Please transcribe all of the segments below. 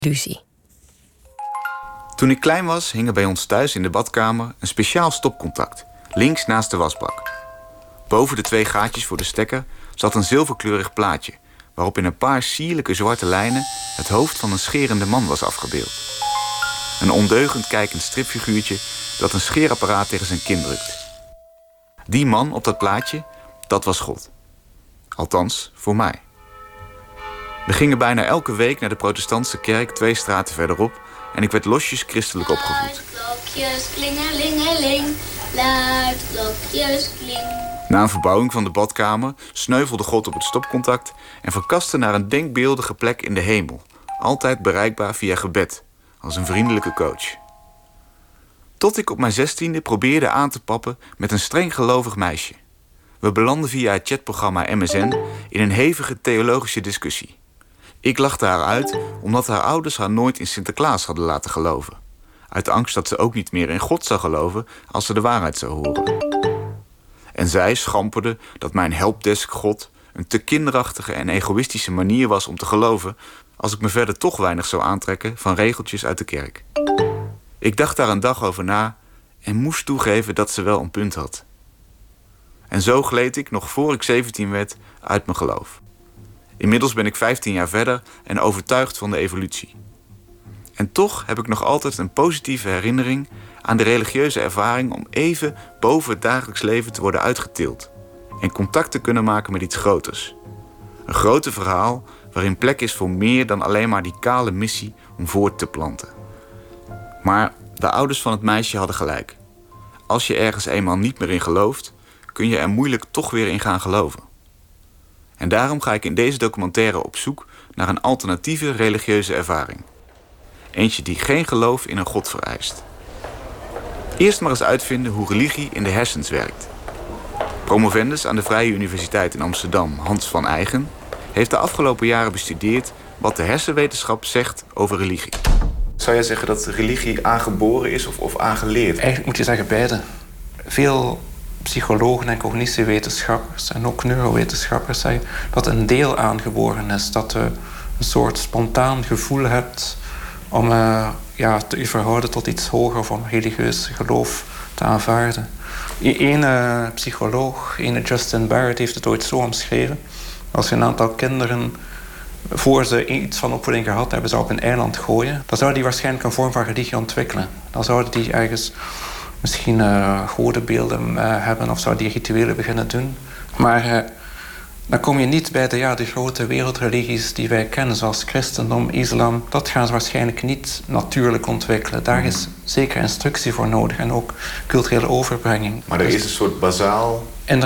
Lucie. Toen ik klein was, hing er bij ons thuis in de badkamer een speciaal stopcontact, links naast de wasbak. Boven de 2 gaatjes voor de stekker zat een zilverkleurig plaatje, waarop in een paar sierlijke zwarte lijnen het hoofd van een scherende man was afgebeeld. Een ondeugend kijkend stripfiguurtje dat een scheerapparaat tegen zijn kin drukt. Die man op dat plaatje, dat was God. Althans, voor mij. We gingen bijna elke week naar de protestantse kerk 2 straten verderop en ik werd losjes christelijk opgevoed. Klokjes klingelingeling, luidklokjes kling. Na een verbouwing van de badkamer sneuvelde God op het stopcontact en verkaste naar een denkbeeldige plek in de hemel, altijd bereikbaar via gebed, als een vriendelijke coach. Tot ik op mijn 16e probeerde aan te pappen met een streng gelovig meisje. We belanden via het chatprogramma MSN in een hevige theologische discussie. Ik lachte haar uit omdat haar ouders haar nooit in Sinterklaas hadden laten geloven. Uit angst dat ze ook niet meer in God zou geloven als ze de waarheid zou horen. En zij schamperde dat mijn helpdesk God een te kinderachtige en egoïstische manier was om te geloven als ik me verder toch weinig zou aantrekken van regeltjes uit de kerk. Ik dacht daar een dag over na en moest toegeven dat ze wel een punt had. En zo gleed ik, nog voor ik 17 werd, uit mijn geloof. Inmiddels ben ik 15 jaar verder en overtuigd van de evolutie. En toch heb ik nog altijd een positieve herinnering aan de religieuze ervaring om even boven het dagelijks leven te worden uitgetild en contact te kunnen maken met iets groters. Een groter verhaal waarin plek is voor meer dan alleen maar die kale missie om voort te planten. Maar de ouders van het meisje hadden gelijk. Als je ergens eenmaal niet meer in gelooft, kun je er moeilijk toch weer in gaan geloven. En daarom ga ik in deze documentaire op zoek naar een alternatieve religieuze ervaring. Eentje die geen geloof in een God vereist. Eerst maar eens uitvinden hoe religie in de hersens werkt. Promovendus aan de Vrije Universiteit in Amsterdam, Hans van Eigen, heeft de afgelopen jaren bestudeerd wat de hersenwetenschap zegt over religie. Zou jij zeggen dat religie aangeboren is of aangeleerd? Eigenlijk moet je zeggen beide. Veel psychologen en cognitiewetenschappers en ook neurowetenschappers zeggen dat een deel aangeboren is. Dat je een soort spontaan gevoel hebt om te je verhouden tot iets hoger of om religieus geloof te aanvaarden. Ene psycholoog, Justin Barrett, heeft het ooit zo omschreven. Als je een aantal kinderen, voor ze iets van opvoeding gehad hebben, zou op een eiland gooien, dan zou die waarschijnlijk een vorm van religie ontwikkelen. Dan zouden die ergens misschien godenbeelden hebben of zou die rituelen beginnen doen. Maar dan kom je niet bij de grote wereldreligies die wij kennen, zoals christendom, islam. Dat gaan ze waarschijnlijk niet natuurlijk ontwikkelen. Daar is zeker instructie voor nodig en ook culturele overbrenging. Maar er is een soort basale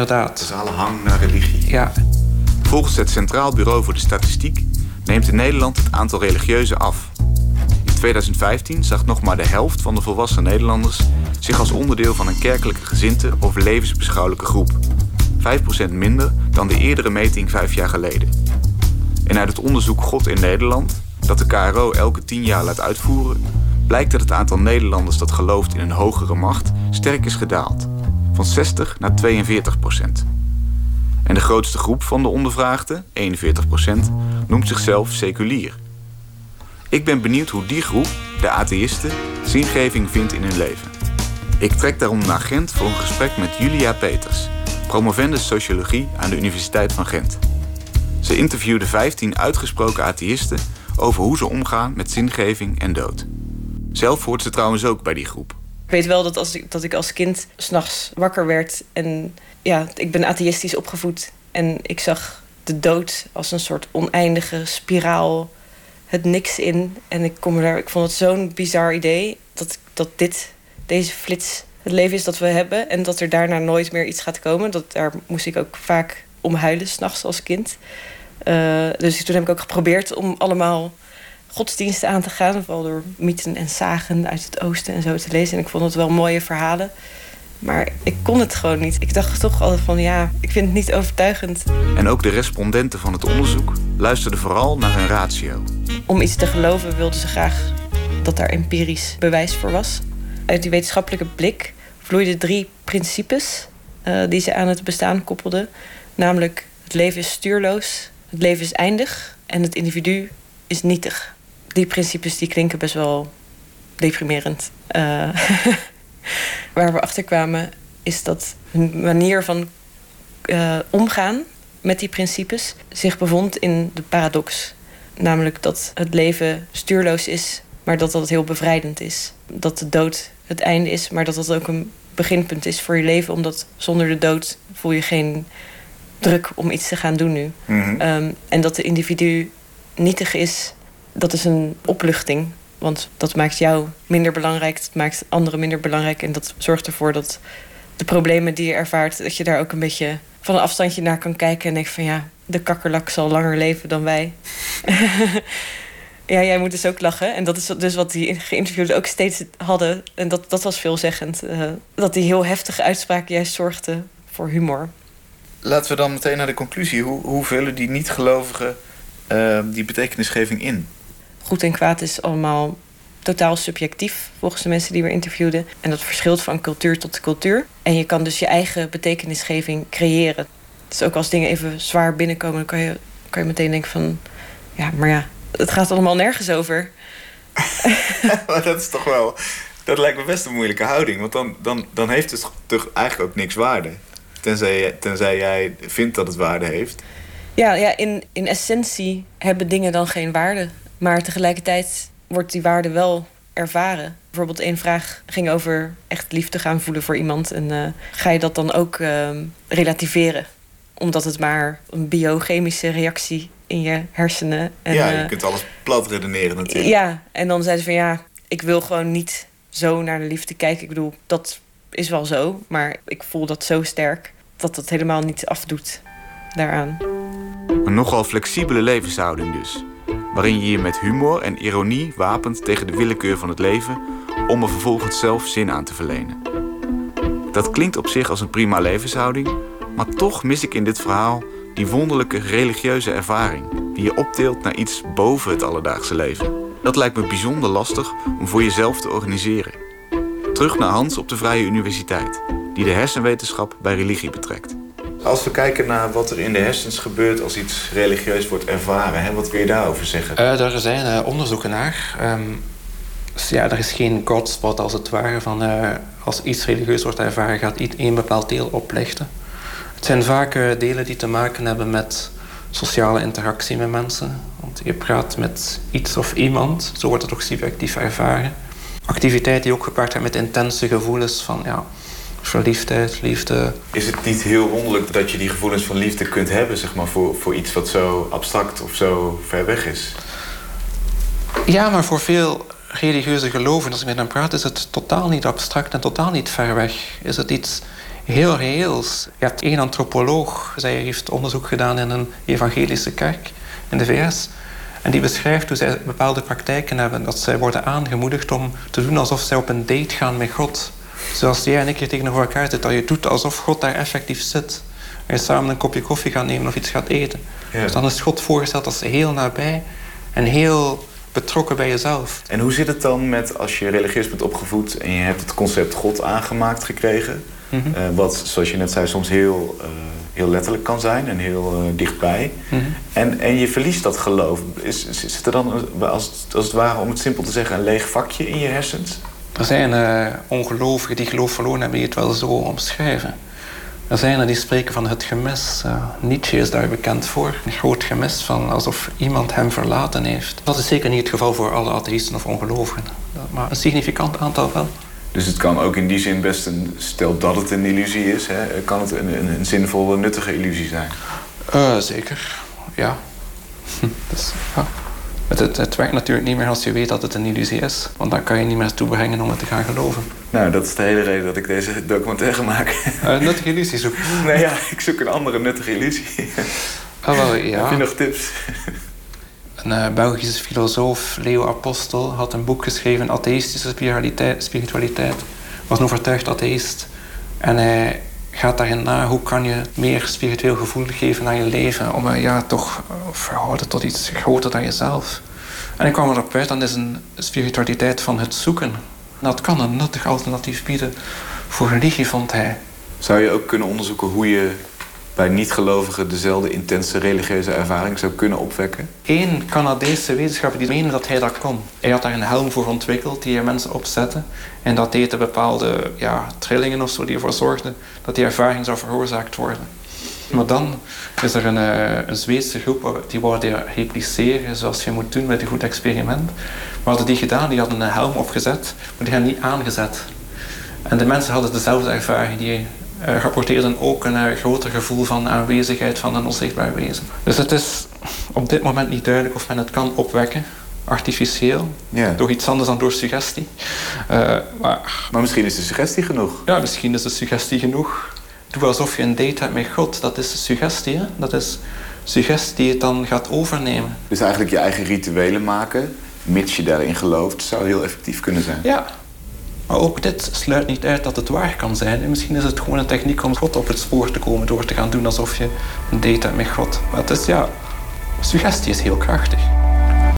hang naar religie. Ja. Volgens het Centraal Bureau voor de Statistiek neemt in Nederland het aantal religieuzen af. In 2015 zag nog maar de helft van de volwassen Nederlanders zich als onderdeel van een kerkelijke gezinte of levensbeschouwelijke groep. 5% minder dan de eerdere meting 5 jaar geleden. En uit het onderzoek God in Nederland, dat de KRO elke 10 jaar laat uitvoeren, blijkt dat het aantal Nederlanders dat gelooft in een hogere macht sterk is gedaald. Van 60 naar 42%. En de grootste groep van de ondervraagden, 41%, noemt zichzelf seculier. Ik ben benieuwd hoe die groep, de atheïsten, zingeving vindt in hun leven. Ik trek daarom naar Gent voor een gesprek met Julia Peters, promovendus sociologie aan de Universiteit van Gent. Ze interviewde 15 uitgesproken atheïsten over hoe ze omgaan met zingeving en dood. Zelf hoort ze trouwens ook bij die groep. Ik weet wel dat ik als kind 's nachts wakker werd en ik ben atheïstisch opgevoed. En ik zag de dood als een soort oneindige spiraal, het niks in. En ik vond het zo'n bizar idee dat deze flits het leven is dat we hebben en dat er daarna nooit meer iets gaat komen. Daar moest ik ook vaak om huilen 's nachts als kind. Dus toen heb ik ook geprobeerd om allemaal godsdiensten aan te gaan, vooral door mythen en zagen uit het oosten en zo te lezen. En ik vond het wel mooie verhalen. Maar ik kon het gewoon niet. Ik dacht toch altijd van ik vind het niet overtuigend. En ook de respondenten van het onderzoek luisterden vooral naar hun ratio. Om iets te geloven wilden ze graag dat daar empirisch bewijs voor was. Uit die wetenschappelijke blik vloeiden 3 principes die ze aan het bestaan koppelden. Namelijk, het leven is stuurloos, het leven is eindig en het individu is nietig. Die principes die klinken best wel deprimerend. Waar we achter kwamen is dat hun manier van omgaan met die principes zich bevond in de paradox. Namelijk dat het leven stuurloos is, maar dat dat heel bevrijdend is. Dat de dood het einde is, maar dat dat ook een beginpunt is voor je leven. Omdat zonder de dood voel je geen druk om iets te gaan doen nu. Mm-hmm. En dat de individu nietig is, dat is een opluchting. Want dat maakt jou minder belangrijk, dat maakt anderen minder belangrijk. En dat zorgt ervoor dat de problemen die je ervaart, dat je daar ook een beetje van een afstandje naar kan kijken en denkt van ja, de kakkerlak zal langer leven dan wij. Ja, jij moet dus ook lachen. En dat is dus wat die geïnterviewden ook steeds hadden. En dat was veelzeggend. Dat die heel heftige uitspraken juist zorgden voor humor. Laten we dan meteen naar de conclusie. Hoe vullen die niet-gelovigen die betekenisgeving in? Goed en kwaad is allemaal totaal subjectief, volgens de mensen die we interviewden. En dat verschilt van cultuur tot cultuur. En je kan dus je eigen betekenisgeving creëren. Dus ook als dingen even zwaar binnenkomen, dan kan je meteen denken van ja, maar ja, het gaat allemaal nergens over. Maar dat is toch wel... Dat lijkt me best een moeilijke houding. Want dan heeft het toch eigenlijk ook niks waarde. Tenzij jij vindt dat het waarde heeft. Ja, in essentie hebben dingen dan geen waarde. Maar tegelijkertijd wordt die waarde wel ervaren. Bijvoorbeeld één vraag ging over echt liefde gaan voelen voor iemand. En ga je dat dan ook relativeren? Omdat het maar een biochemische reactie in je hersenen. En, ja, je kunt alles plat redeneren natuurlijk. Ja, en dan zeiden ze van ja, ik wil gewoon niet zo naar de liefde kijken. Ik bedoel, dat is wel zo. Maar ik voel dat zo sterk dat het helemaal niet afdoet daaraan. Een nogal flexibele levenshouding dus. Waarin je je met humor en ironie wapent tegen de willekeur van het leven om er vervolgens zelf zin aan te verlenen. Dat klinkt op zich als een prima levenshouding, maar toch mis ik in dit verhaal die wonderlijke religieuze ervaring die je optilt naar iets boven het alledaagse leven. Dat lijkt me bijzonder lastig om voor jezelf te organiseren. Terug naar Hans op de Vrije Universiteit, die de hersenwetenschap bij religie betrekt. Als we kijken naar wat er in de hersens gebeurt als iets religieus wordt ervaren, wat kun je daarover zeggen? Er zijn onderzoeken naar. Dus ja, er is geen godspot als het ware van als iets religieus wordt ervaren, gaat één bepaald deel oplichten. Het zijn vaak delen die te maken hebben met sociale interactie met mensen. Want je praat met iets of iemand, zo wordt het ook subjectief ervaren. Activiteit die ook gepaard gaat met intense gevoelens van ja, verliefdheid, liefde. Is het niet heel wonderlijk dat je die gevoelens van liefde kunt hebben, zeg maar, voor iets wat zo abstract of zo ver weg is? Ja, maar voor veel religieuze geloven, als ik met hen praat, is het totaal niet abstract en totaal niet ver weg. Is het iets heel reëels. Je hebt één antropoloog, zij heeft onderzoek gedaan in een evangelische kerk in de VS. En die beschrijft hoe zij bepaalde praktijken hebben, dat zij worden aangemoedigd om te doen alsof zij op een date gaan met God. Zoals jij en ik hier tegenover elkaar zitten, dat je doet alsof God daar effectief zit. En je samen een kopje koffie gaat nemen of iets gaat eten. Ja. Dus dan is God voorgesteld als heel nabij en heel betrokken bij jezelf. En hoe zit het dan met als je religieus bent opgevoed en je hebt het concept God aangemaakt gekregen? Mm-hmm. Wat, zoals je net zei, soms heel letterlijk kan zijn en heel dichtbij. Mm-hmm. En je verliest dat geloof. Zit er dan, als het ware, om het simpel te zeggen, een leeg vakje in je hersens? Er zijn ongelovigen die geloof verloren hebben die het wel zo omschrijven. Er zijn er die spreken van het gemis. Nietzsche is daar bekend voor. Een groot gemis van alsof iemand hem verlaten heeft. Dat is zeker niet het geval voor alle atheïsten of ongelovigen. Maar een significant aantal wel. Dus het kan ook in die zin best stel dat het een illusie is, kan het een zinvolle, nuttige illusie zijn? Zeker, ja. Dus, ja. Het werkt natuurlijk niet meer als je weet dat het een illusie is. Want dan kan je niet meer toe brengen om het te gaan geloven. Nou, dat is de hele reden dat ik deze documentaire maak. Nuttige illusie zoeken? Nee, ja, ik zoek een andere nuttige illusie. Wel, ja. Heb je nog tips? Een Belgische filosoof, Leo Apostel, had een boek geschreven, Atheïstische spiritualiteit. Was een overtuigd atheïst. En hij gaat daarin na, hoe kan je meer spiritueel gevoel geven aan je leven, om toch verhouden tot iets groter dan jezelf. En ik kwam erop uit, dat is een spiritualiteit van het zoeken. Dat kan een nuttig alternatief bieden voor religie, vond hij. Zou je ook kunnen onderzoeken hoe je bij niet-gelovigen dezelfde intense religieuze ervaring zou kunnen opwekken? Eén Canadese wetenschapper die meende dat hij dat kon. Hij had daar een helm voor ontwikkeld die hij mensen opzette. En dat deed de bepaalde trillingen of zo die ervoor zorgden dat die ervaring zou veroorzaakt worden. Maar dan is er een Zweedse groep die wou die repliceren zoals je moet doen met een goed experiment. Wat hadden die gedaan? Die hadden een helm opgezet, maar die hadden niet aangezet. En de mensen hadden dezelfde ervaring. Die rapporteerden ook een groter gevoel van aanwezigheid van een onzichtbaar wezen. Dus het is op dit moment niet duidelijk of men het kan opwekken, artificieel, door iets anders dan door suggestie. Maar misschien is de suggestie genoeg. Ja, misschien is de suggestie genoeg. Doe alsof je een date hebt met God. Dat is suggestie, hè? Dat is suggestie die het dan gaat overnemen. Dus eigenlijk je eigen rituelen maken, mits je daarin gelooft, zou heel effectief kunnen zijn. Ja. Maar ook dit sluit niet uit dat het waar kan zijn. En misschien is het gewoon een techniek om God op het spoor te komen door te gaan doen alsof je een date hebt met God. Maar het is suggestie is heel krachtig.